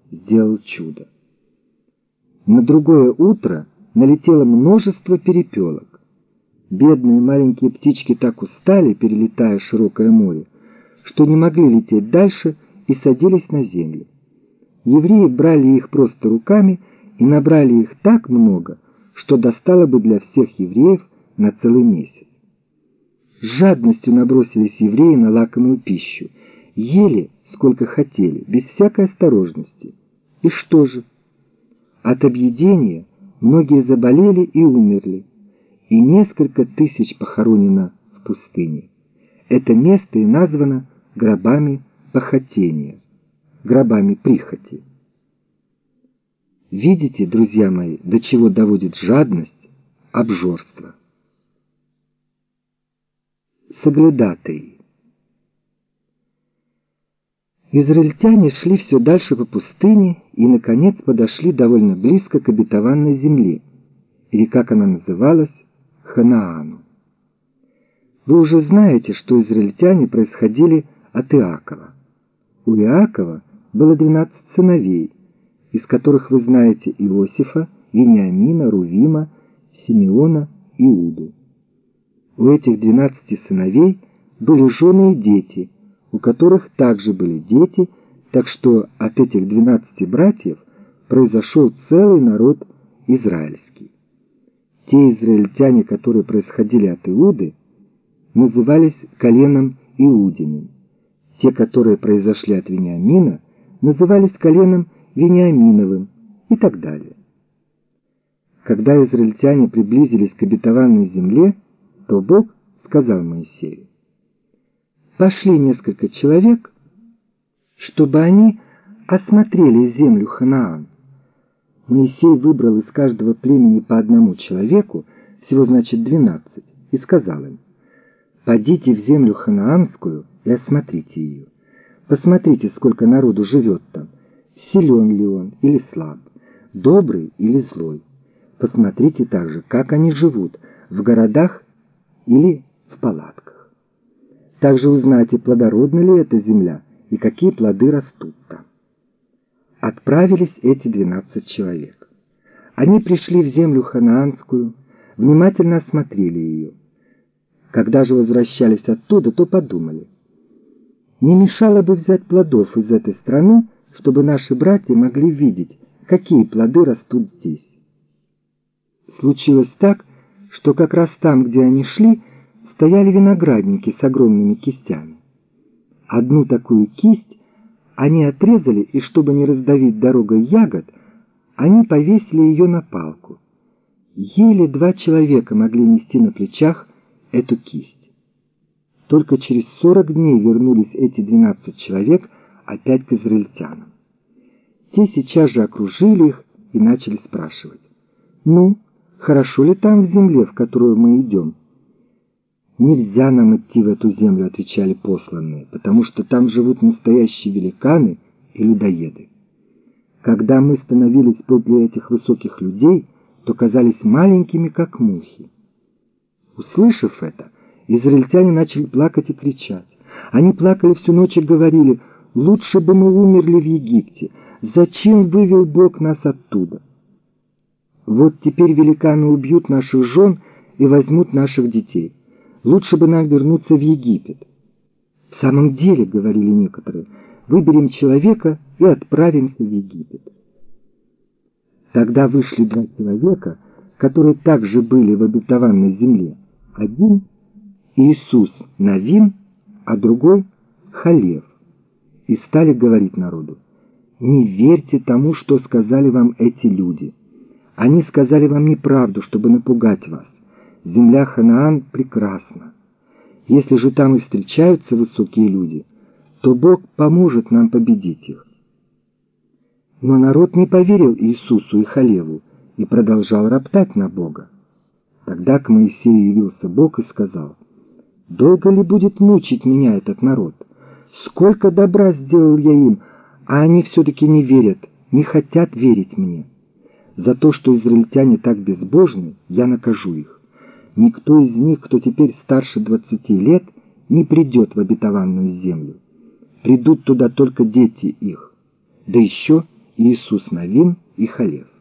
сделал чудо. На другое утро налетело множество перепелок. Бедные маленькие птички так устали, перелетая широкое море, что не могли лететь дальше и садились на землю. Евреи брали их просто руками и набрали их так много, что достало бы для всех евреев на целый месяц. С жадностью набросились евреи на лакомую пищу, ели сколько хотели, без всякой осторожности. И что же? От объедения многие заболели и умерли, и несколько тысяч похоронено в пустыне. Это место и названо гробами похотения, гробами прихоти. Видите, друзья мои, до чего доводит жадность, обжорство. Соглядатаи. Израильтяне шли все дальше по пустыне и, наконец, подошли довольно близко к обетованной земле, или, как она называлась, Ханаану. Вы уже знаете, что израильтяне происходили от Иакова. У Иакова было 12 сыновей, из которых вы знаете Иосифа, Вениамина, Рувима, Симеона, Иуду. У этих 12 сыновей были жены и дети, у которых также были дети, так что от этих 12 братьев произошел целый народ израильский. Те израильтяне, которые происходили от Иуды, назывались коленом Иудиным. Те, которые произошли от Вениамина, назывались коленом Вениаминовым и так далее. Когда израильтяне приблизились к обетованной земле, то Бог сказал Моисею: «Пошли несколько человек, чтобы они осмотрели землю Ханаан». Моисей выбрал из каждого племени по одному человеку, всего значит 12, и сказал им: «Подите в землю ханаанскую и осмотрите ее. Посмотрите, сколько народу живет там, силен ли он или слаб, добрый или злой. Посмотрите также, как они живут, в городах или в палатках. Также узнайте, плодородна ли эта земля и какие плоды растут там». Отправились эти 12 человек. Они пришли в землю ханаанскую, внимательно осмотрели ее. Когда же возвращались оттуда, то подумали: не мешало бы взять плодов из этой страны, чтобы наши братья могли видеть, какие плоды растут здесь. Случилось так, что как раз там, где они шли, стояли виноградники с огромными кистями. Одну такую кисть они отрезали, и чтобы не раздавить дорогой ягод, они повесили ее на палку. Еле 2 человека могли нести на плечах эту кисть. Только через 40 дней вернулись эти 12 человек опять к израильтянам. Те сейчас же окружили их и начали спрашивать: «Ну, хорошо ли там в земле, в которую мы идем?» «Нельзя нам идти в эту землю», — отвечали посланные, «потому что там живут настоящие великаны и людоеды. Когда мы становились подле этих высоких людей, то казались маленькими, как мухи». Услышав это, израильтяне начали плакать и кричать. Они плакали всю ночь и говорили: «Лучше бы мы умерли в Египте. Зачем вывел Бог нас оттуда? Вот теперь великаны убьют наших жен и возьмут наших детей. Лучше бы нам вернуться в Египет». «В самом деле, — говорили некоторые, — выберем человека и отправимся в Египет». Тогда вышли 2 человека, которые также были в обетованной земле. Один — Иисус Навин, а другой — Халев. И стали говорить народу: «Не верьте тому, что сказали вам эти люди. Они сказали вам неправду, чтобы напугать вас. Земля Ханаан прекрасна. Если же там и встречаются высокие люди, то Бог поможет нам победить их». Но народ не поверил Иисусу и Халеву и продолжал роптать на Бога. Тогда к Моисею явился Бог и сказал: «Долго ли будет мучить меня этот народ? Сколько добра сделал я им, а они все-таки не верят, не хотят верить мне. За то, что израильтяне так безбожны, я накажу их. Никто из них, кто теперь старше 20 лет, не придет в обетованную землю. Придут туда только дети их, да еще Иисус Навин и Халев.